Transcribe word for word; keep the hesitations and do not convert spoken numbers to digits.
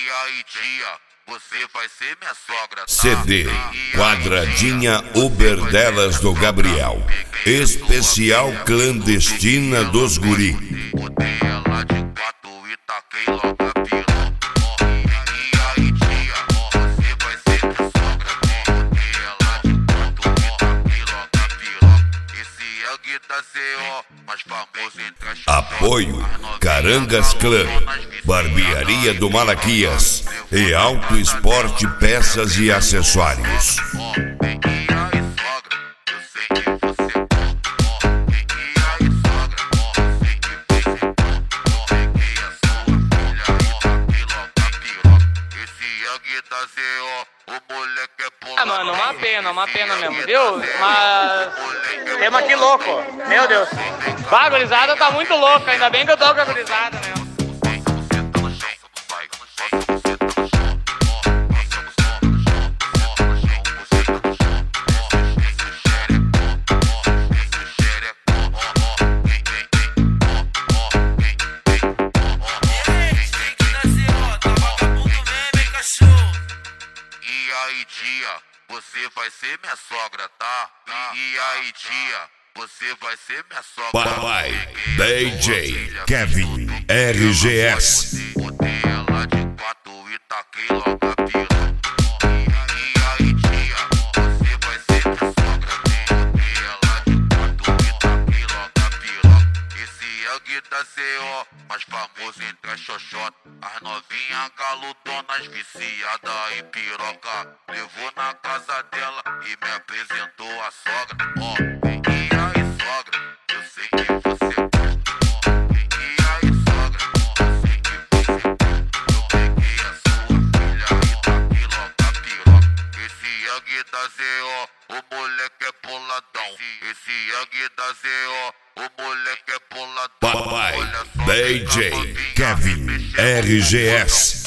E aí, tia, você vai ser minha sogra, tá? C D Quadradinha Uber delas do Gabriel. Especial clandestina dos guri. Botei ela de quatro e taquei logo a piroca. E aí, tia, você vai ser minha sogra, tá? Botei ela de quatro e taquei logo a piroca. Esse é o Gui da C O, mais famoso entre as Apoio Carangas Club, Barbearia do Malaquias e Auto Esporte Peças e Acessórios. Ah, mano, uma pena, uma pena mesmo, viu? Mas tema aqui louco, meu Deus. Bah, a gurizada tá muito louca, ainda bem que eu tô com a gurizada, né? E aí, tia, você vai ser minha sogra, tá? E aí, tia, você vai ser minha sogra. Papai D J Kevin R G S. Botei ela de quatro e taquei logo a piroca. E aí, tia, você vai ser minha sogra, tá? Botei ela de quatro e taquei logo a piroca. Esse é o Gui da C O, mais famoso entre as xoxotas. As novinhas galudonas viciadas em piroca. Levou na casa dela e me apresentou a sogra. Ó, e aí, sogra, eu sei que você gosta. E aí, sogra, eu sei que você gosta. Eu peguei a sua filha e taquei logo a piroca. Esse é o Gui da C O, o moleque é boladão. Esse é o Gui da C O, o moleque é boladão. Papai D J Kevin R G S.